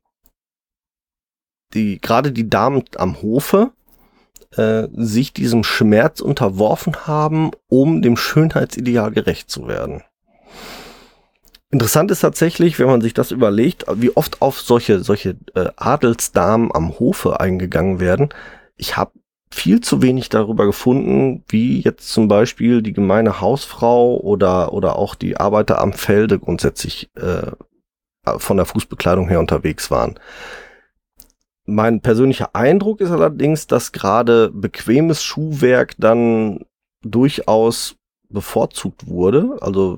die gerade die Damen am Hofe äh, sich diesem Schmerz unterworfen haben, um dem Schönheitsideal gerecht zu werden. Interessant ist tatsächlich, wenn man sich das überlegt, wie oft auf solche solche äh, Adelsdamen am Hofe eingegangen werden. Ich habe viel zu wenig darüber gefunden, wie jetzt zum Beispiel die gemeine Hausfrau oder oder auch die Arbeiter am Felde grundsätzlich äh, von der Fußbekleidung her unterwegs waren. Mein persönlicher Eindruck ist allerdings, dass gerade bequemes Schuhwerk dann durchaus bevorzugt wurde. Also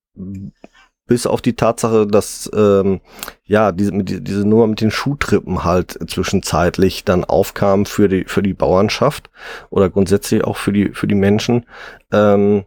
bis auf die Tatsache, dass ähm, ja diese, mit, diese Nummer mit den Schuhtrippen halt zwischenzeitlich dann aufkam für die für die Bauernschaft oder grundsätzlich auch für die für die Menschen. Ähm,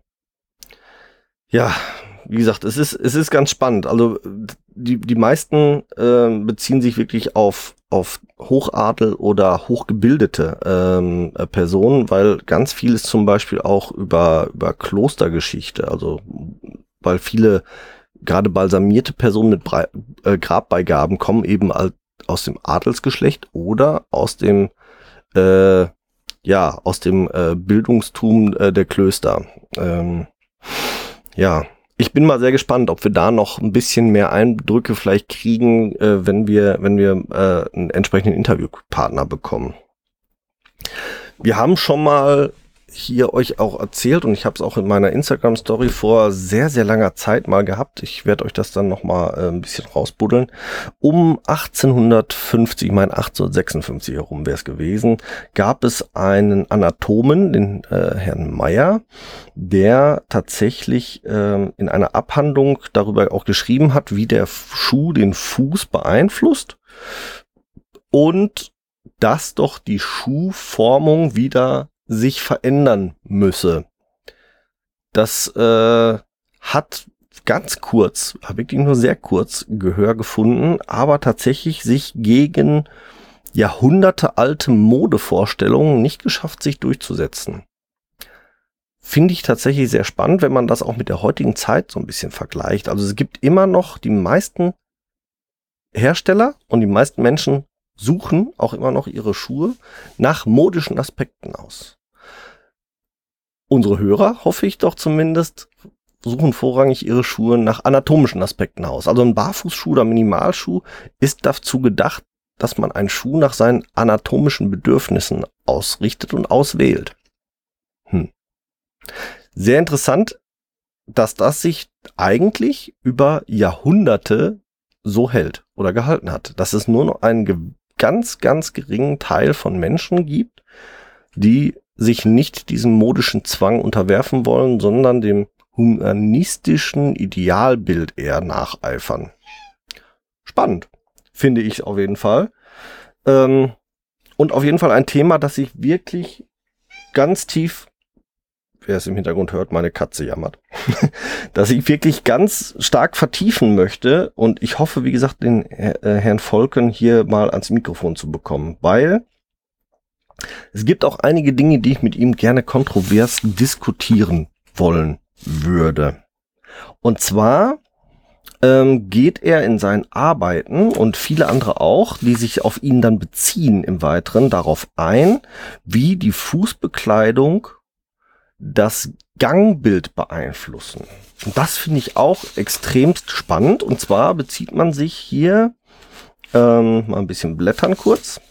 ja, wie gesagt, es ist es ist ganz spannend. Also die die meisten äh, beziehen sich wirklich auf auf Hochadel oder hochgebildete ähm, Personen, weil ganz vieles zum Beispiel auch über über Klostergeschichte, also weil viele gerade balsamierte Personen mit Brei- äh, Grabbeigaben kommen eben al- aus dem Adelsgeschlecht oder aus dem äh, ja aus dem äh, Bildungstum äh, der Klöster. Ähm, ja, ich bin mal sehr gespannt, ob wir da noch ein bisschen mehr Eindrücke vielleicht kriegen, äh, wenn wir wenn wir äh, einen entsprechenden Interviewpartner bekommen. Wir haben schon mal hier euch auch erzählt, und ich habe es auch in meiner Instagram-Story vor sehr, sehr langer Zeit mal gehabt. Ich werde euch das dann nochmal äh, ein bisschen rausbuddeln. Um achtzehnhundertfünfzig, ich meine achtzehnhundertsechsundfünfzig herum wäre es gewesen, gab es einen Anatomen, den äh, Herrn Meyer, der tatsächlich äh, in einer Abhandlung darüber auch geschrieben hat, wie der Schuh den Fuß beeinflusst und dass doch die Schuhformung wieder sich verändern müsse. Das äh, hat ganz kurz, wirklich nur sehr kurz Gehör gefunden, aber tatsächlich sich gegen jahrhundertealte Modevorstellungen nicht geschafft, sich durchzusetzen. finde ich tatsächlich sehr spannend, wenn man das auch mit der heutigen Zeit so ein bisschen vergleicht. Also es gibt immer noch die meisten Hersteller und die meisten Menschen suchen auch immer noch ihre Schuhe nach modischen Aspekten aus. Unsere Hörer, hoffe ich doch zumindest, suchen vorrangig ihre Schuhe nach anatomischen Aspekten aus. Also ein Barfußschuh oder Minimalschuh ist dazu gedacht, dass man einen Schuh nach seinen anatomischen Bedürfnissen ausrichtet und auswählt. Hm. Sehr interessant, dass das sich eigentlich über Jahrhunderte so hält oder gehalten hat. Dass es nur noch einen ge- ganz, ganz geringen Teil von Menschen gibt, die sich nicht diesem modischen Zwang unterwerfen wollen, sondern dem humanistischen Idealbild eher nacheifern. Spannend, finde ich auf jeden Fall. Ähm, und auf jeden Fall ein Thema, das sich wirklich ganz tief, wer es im Hintergrund hört, meine Katze jammert, dass ich wirklich ganz stark vertiefen möchte. Und ich hoffe, wie gesagt, den äh, Herrn Volken hier mal ans Mikrofon zu bekommen, weil es gibt auch einige Dinge, die ich mit ihm gerne kontrovers diskutieren wollen würde. Und zwar ähm, geht er in seinen Arbeiten und viele andere auch, die sich auf ihn dann beziehen im Weiteren, darauf ein, wie die Fußbekleidung das Gangbild beeinflussen. Und das finde ich auch extremst spannend. Und zwar bezieht man sich hier, ähm, mal ein bisschen blättern kurz,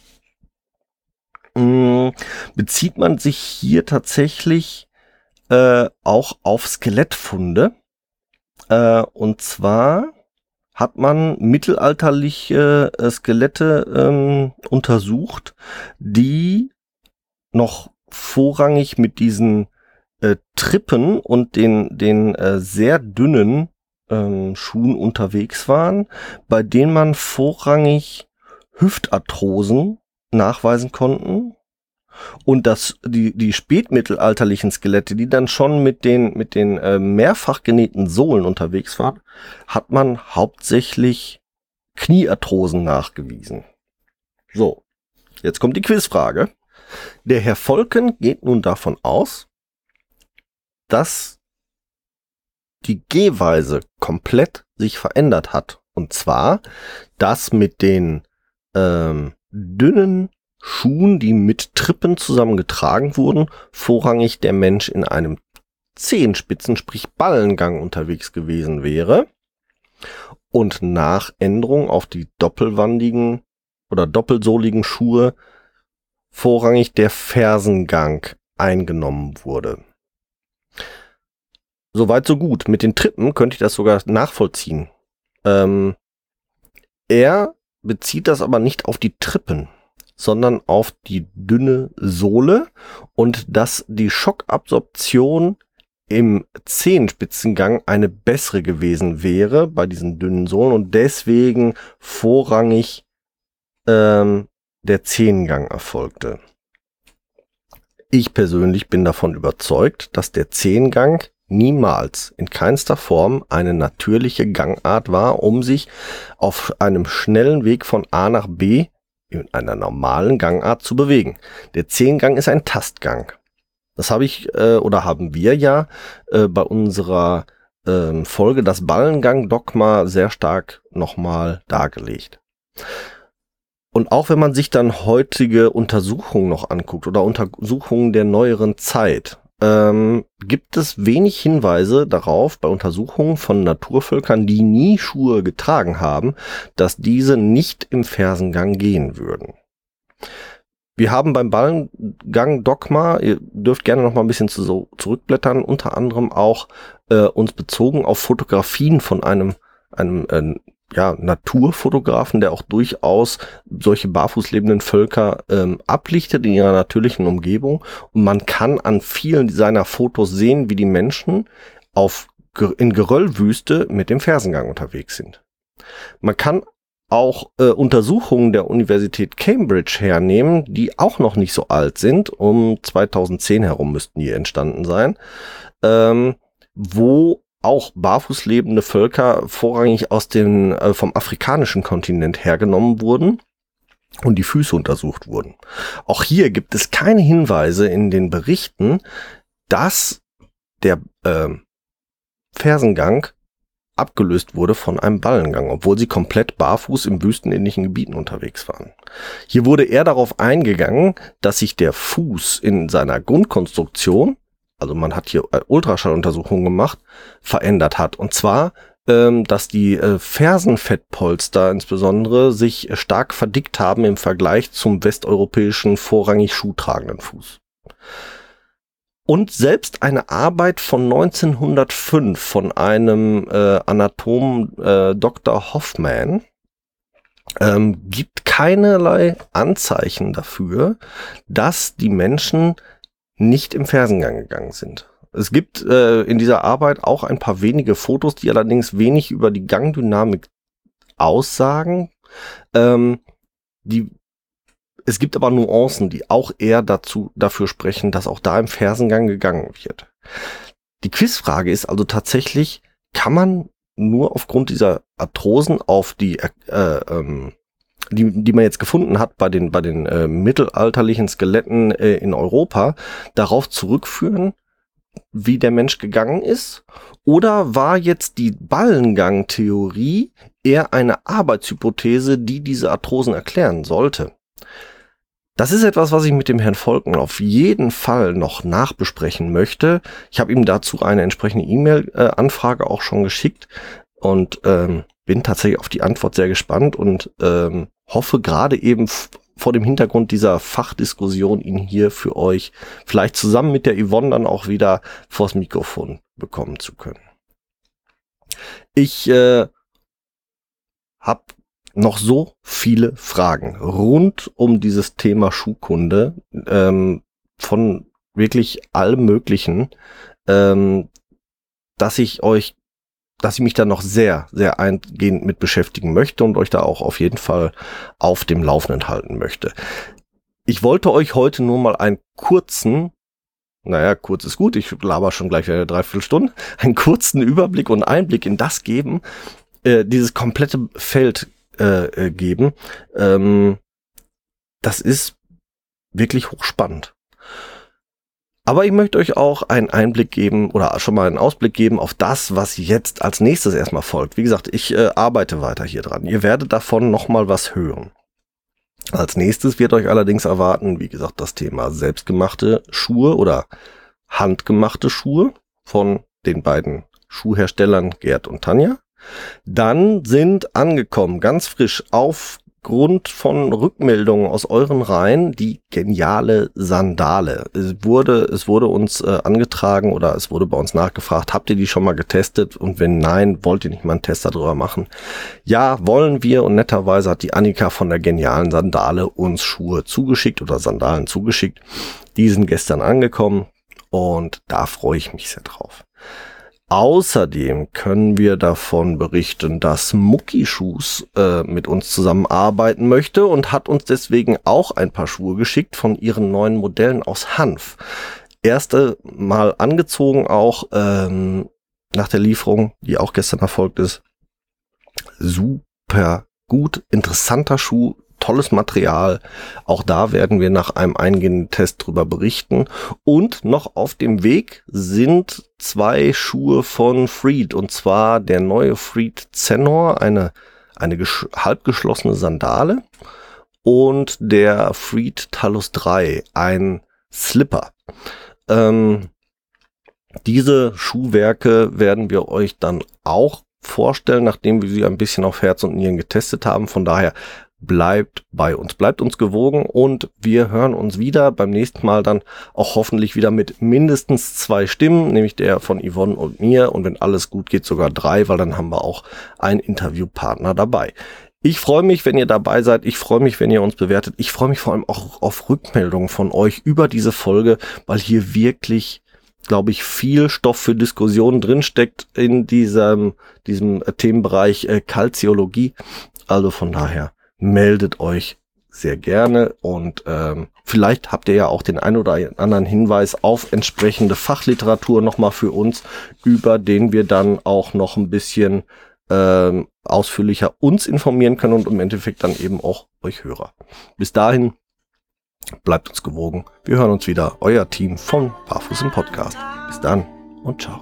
mh, bezieht man sich hier tatsächlich äh, auch auf Skelettfunde. Äh, und zwar hat man mittelalterliche äh, Skelette ähm, untersucht, die noch vorrangig mit diesen äh, Trippen und den, den äh, sehr dünnen ähm, Schuhen unterwegs waren, bei denen man vorrangig Hüftarthrosen nachweisen konnten. Und das, die, die spätmittelalterlichen Skelette, die dann schon mit den, mit den äh, mehrfach genähten Sohlen unterwegs waren, hat man hauptsächlich Kniearthrosen nachgewiesen. So, jetzt kommt die Quizfrage. Der Herr Volken geht nun davon aus, dass die Gehweise komplett sich verändert hat. Und zwar, dass mit den ähm, dünnen Schuhen, die mit Trippen zusammengetragen wurden, vorrangig der Mensch in einem Zehenspitzen, sprich Ballengang unterwegs gewesen wäre. Und nach Änderung auf die doppelwandigen oder doppelsohligen Schuhe vorrangig der Fersengang eingenommen wurde. Soweit so gut. Mit den Trippen könnte ich das sogar nachvollziehen. Ähm, er bezieht das aber nicht auf die Trippen, sondern auf die dünne Sohle und dass die Schockabsorption im Zehenspitzengang eine bessere gewesen wäre bei diesen dünnen Sohlen und deswegen vorrangig ähm, der Zehengang erfolgte. Ich persönlich bin davon überzeugt, dass der Zehengang niemals in keinster Form eine natürliche Gangart war, um sich auf einem schnellen Weg von A nach B in einer normalen Gangart zu bewegen. Der Zehengang ist ein Tastgang. Das habe ich äh, oder haben wir ja äh, bei unserer äh, Folge das Ballengang-Dogma sehr stark nochmal dargelegt. Und auch wenn man sich dann heutige Untersuchungen noch anguckt oder Untersuchungen der neueren Zeit, ähm, gibt es wenig Hinweise darauf bei Untersuchungen von Naturvölkern, die nie Schuhe getragen haben, dass diese nicht im Fersengang gehen würden. Wir haben beim Ballengang-Dogma, ihr dürft gerne noch mal ein bisschen zu, so zurückblättern, unter anderem auch äh, uns bezogen auf Fotografien von einem, einem äh, ja, Naturfotografen, der auch durchaus solche barfuß lebenden Völker ähm, ablichtet in ihrer natürlichen Umgebung. Und man kann an vielen seiner Fotos sehen, wie die Menschen auf, in Geröllwüste mit dem Fersengang unterwegs sind. Man kann auch äh, Untersuchungen der Universität Cambridge hernehmen, die auch noch nicht so alt sind, um zweitausendzehn herum müssten die entstanden sein, ähm, wo auch barfuß lebende Völker vorrangig aus dem äh, vom afrikanischen Kontinent hergenommen wurden und die Füße untersucht wurden. Auch hier gibt es keine Hinweise in den Berichten, dass der äh, Fersengang abgelöst wurde von einem Ballengang, obwohl sie komplett barfuß in wüstenähnlichen Gebieten unterwegs waren. Hier wurde eher darauf eingegangen, dass sich der Fuß in seiner Grundkonstruktion, also man hat hier Ultraschalluntersuchungen gemacht, verändert hat. Und zwar, ähm, dass die äh, Fersenfettpolster insbesondere sich stark verdickt haben im Vergleich zum westeuropäischen vorrangig schuhtragenden Fuß. Und selbst eine Arbeit von neunzehnhundertfünf von einem äh, Anatomen äh, Doktor Hoffman ähm, gibt keinerlei Anzeichen dafür, dass die Menschen nicht im Fersengang gegangen sind. Es gibt äh, in dieser Arbeit auch ein paar wenige Fotos, die allerdings wenig über die Gangdynamik aussagen. Ähm, die Es gibt aber Nuancen, die auch eher dazu, dafür sprechen, dass auch da im Fersengang gegangen wird. Die Quizfrage ist also tatsächlich, kann man nur aufgrund dieser Arthrosen auf die, äh, ähm, die, die man jetzt gefunden hat bei den, bei den äh, mittelalterlichen Skeletten äh, in Europa, darauf zurückführen, wie der Mensch gegangen ist? Oder war jetzt die Ballengang-Theorie eher eine Arbeitshypothese, die diese Arthrosen erklären sollte? Das ist etwas, was ich mit dem Herrn Volken auf jeden Fall noch nachbesprechen möchte. Ich habe ihm dazu eine entsprechende E-Mail-Anfrage auch schon geschickt und ähm, bin tatsächlich auf die Antwort sehr gespannt und ähm, hoffe gerade eben f- vor dem Hintergrund dieser Fachdiskussion ihn hier für euch vielleicht zusammen mit der Yvonne dann auch wieder vors Mikrofon bekommen zu können. Ich äh, habe noch so viele Fragen rund um dieses Thema Schuhkunde, ähm, von wirklich allem Möglichen, ähm, dass ich euch, dass ich mich da noch sehr, sehr eingehend mit beschäftigen möchte und euch da auch auf jeden Fall auf dem Laufenden halten möchte. Ich wollte euch heute nur mal einen kurzen, naja, kurz ist gut, ich laber schon gleich eine Dreiviertelstunde, einen kurzen Überblick und Einblick in das geben, äh, dieses komplette Feld Äh, geben. Ähm, das ist wirklich hochspannend. Aber ich möchte euch auch einen Einblick geben oder schon mal einen Ausblick geben auf das, was jetzt als nächstes erstmal folgt. Wie gesagt, ich äh, arbeite weiter hier dran. Ihr werdet davon nochmal was hören. Als nächstes wird euch allerdings erwarten, wie gesagt, das Thema selbstgemachte Schuhe oder handgemachte Schuhe von den beiden Schuhherstellern Gerd und Tanja. Dann sind angekommen, ganz frisch, aufgrund von Rückmeldungen aus euren Reihen, die geniale Sandale. Es wurde, es wurde uns äh, angetragen oder es wurde bei uns nachgefragt, habt ihr die schon mal getestet? Und wenn nein, wollt ihr nicht mal einen Test darüber machen? Ja, wollen wir, und netterweise hat die Annika von der genialen Sandale uns Schuhe zugeschickt oder Sandalen zugeschickt. Die sind gestern angekommen und da freue ich mich sehr drauf. Außerdem können wir davon berichten, dass Mucki Shoes äh, mit uns zusammenarbeiten möchte und hat uns deswegen auch ein paar Schuhe geschickt von ihren neuen Modellen aus Hanf. Erste Mal angezogen auch ähm, nach der Lieferung, die auch gestern erfolgt ist. Super gut, interessanter Schuh. Tolles Material. Auch da werden wir nach einem eingehenden Test drüber berichten. Und noch auf dem Weg sind zwei Schuhe von Freed. Und zwar der neue Freed Zenor, eine, eine gesch- halbgeschlossene Sandale. Und der Freed Talus drei, ein Slipper. Ähm, diese Schuhwerke werden wir euch dann auch vorstellen, nachdem wir sie ein bisschen auf Herz und Nieren getestet haben. Von daher bleibt bei uns, bleibt uns gewogen und wir hören uns wieder beim nächsten Mal dann auch hoffentlich wieder mit mindestens zwei Stimmen, nämlich der von Yvonne und mir und wenn alles gut geht sogar drei, weil dann haben wir auch einen Interviewpartner dabei. Ich freue mich, wenn ihr dabei seid. Ich freue mich, wenn ihr uns bewertet. Ich freue mich vor allem auch auf Rückmeldungen von euch über diese Folge, weil hier wirklich, glaube ich, viel Stoff für Diskussionen drinsteckt in diesem, diesem Themenbereich äh, Kalziologie. Also von daher meldet euch sehr gerne und ähm, vielleicht habt ihr ja auch den ein oder anderen Hinweis auf entsprechende Fachliteratur nochmal für uns, über den wir dann auch noch ein bisschen ähm, ausführlicher uns informieren können und im Endeffekt dann eben auch euch Hörer. Bis dahin, bleibt uns gewogen. Wir hören uns wieder. Euer Team von Barfuß im Podcast. Bis dann. und ciao.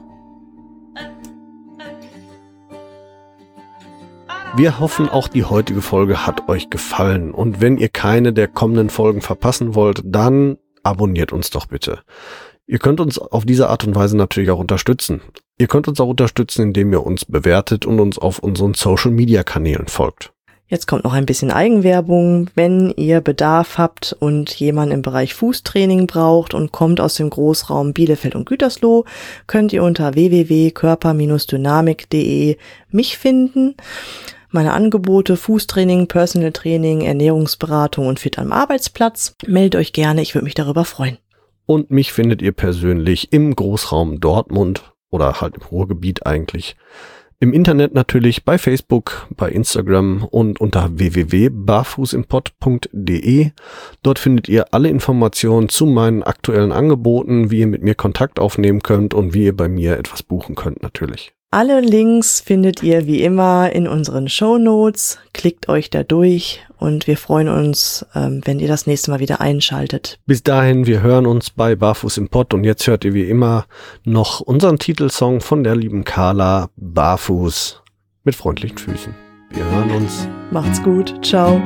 Wir hoffen, auch die heutige Folge hat euch gefallen. Und wenn ihr keine der kommenden Folgen verpassen wollt, dann abonniert uns doch bitte. Ihr könnt uns auf diese Art und Weise natürlich auch unterstützen. Ihr könnt uns auch unterstützen, indem ihr uns bewertet und uns auf unseren Social-Media-Kanälen folgt. Jetzt kommt noch ein bisschen Eigenwerbung. Wenn ihr Bedarf habt und jemanden im Bereich Fußtraining braucht und kommt aus dem Großraum Bielefeld und Gütersloh, könnt ihr unter w w w punkt körper Bindestrich dynamik punkt de mich finden. Meine Angebote: Fußtraining, Personal Training, Ernährungsberatung und Fit am Arbeitsplatz. Meldet euch gerne, ich würde mich darüber freuen. Und mich findet ihr persönlich im Großraum Dortmund oder halt im Ruhrgebiet eigentlich. Im Internet natürlich, bei Facebook, bei Instagram und unter w w w punkt barfußimpod punkt de. Dort findet ihr alle Informationen zu meinen aktuellen Angeboten, wie ihr mit mir Kontakt aufnehmen könnt und wie ihr bei mir etwas buchen könnt natürlich. Alle Links findet ihr wie immer in unseren Shownotes. Klickt euch da durch und wir freuen uns, ähm, wenn ihr das nächste Mal wieder einschaltet. Bis dahin, wir hören uns bei Barfuß im Pott und jetzt hört ihr wie immer noch unseren Titelsong von der lieben Carla, Barfuß mit freundlichen Füßen. Wir hören uns. Macht's gut. Ciao.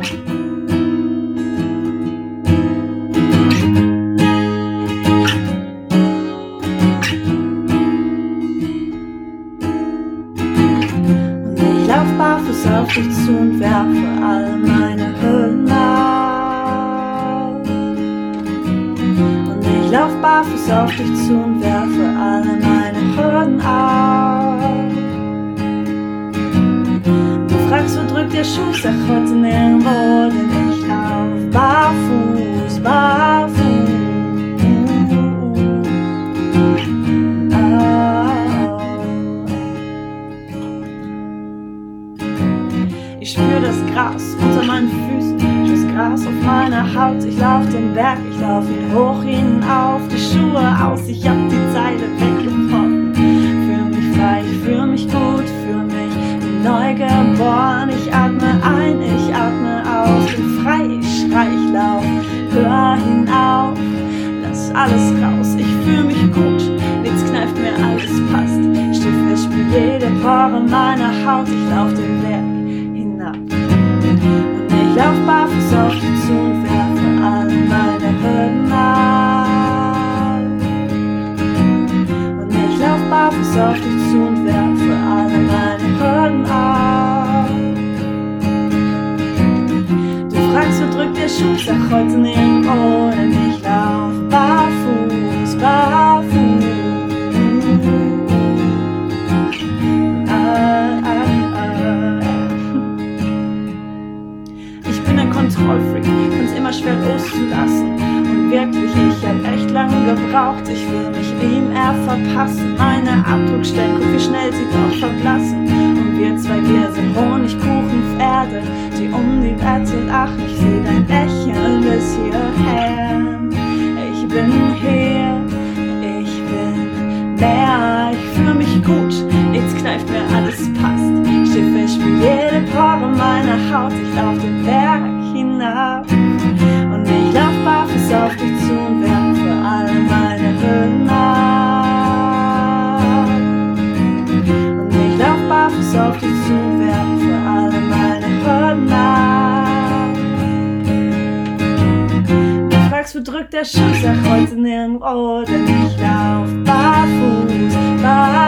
Barfuß auf dich zu und werfe all meine Hüllen ab. Und ich lauf barfuß auf dich zu und werfe alle meine Hürden ab. Du fragst, wo drückt der Schuh, sag heute nirgendwo, denn ich lauf barfuß, barfuß. Ich spür das Gras unter meinen Füßen, das Gras auf meiner Haut. Ich lauf den Berg, ich lauf ihn hoch hinauf, die Schuhe aus, ich hab die Zeile weggebrochen. Fühl mich frei, ich fühl mich gut, fühl mich wie neu geboren. Ich atme ein, ich atme aus, bin frei, ich schrei, ich lauf, hör hinauf, lass alles raus. Ich fühl mich gut, nichts kneift mir, alles passt. Steh fest, spür jede Pore meiner Haut, ich lauf den Berg. Und ich lauf barfuß auf dich zu und werfe alle meine Hürden ab. Und ich lauf barfuß auf dich zu und werfe alle meine Hürden ab. Du fragst, wo drückt der Schuh, sag heute nirgendwo, denn ich lauf barfuß, barfuß. Kontrollfreak, find's immer schwer loszulassen. Und wirklich, ich hab echt lange gebraucht. Ich will mich ihm eher verpassen. Meine Abdruckstellen, guck wie schnell sie doch verblassen. Und wir zwei, wir sind Honigkuchenpferde, die um die Wette lachen. Ich seh dein Lächeln bis hierher. Ich bin hier, ich bin mehr. Ich fühl mich gut, jetzt kneift mir alles passt. Steh fest, spür jede Pore meiner Haut. Ich lauf den Berg hinab. Und ich lauf barfuß auf dich zu und werfe alle meine Hürden ab. Und ich lauf barfuß auf dich zu und werfe alle meine Hürden ab. Du fragst, wo drückt der Schuh, sag heute nirgendwo, denn ich lauf barfuß, barfuß.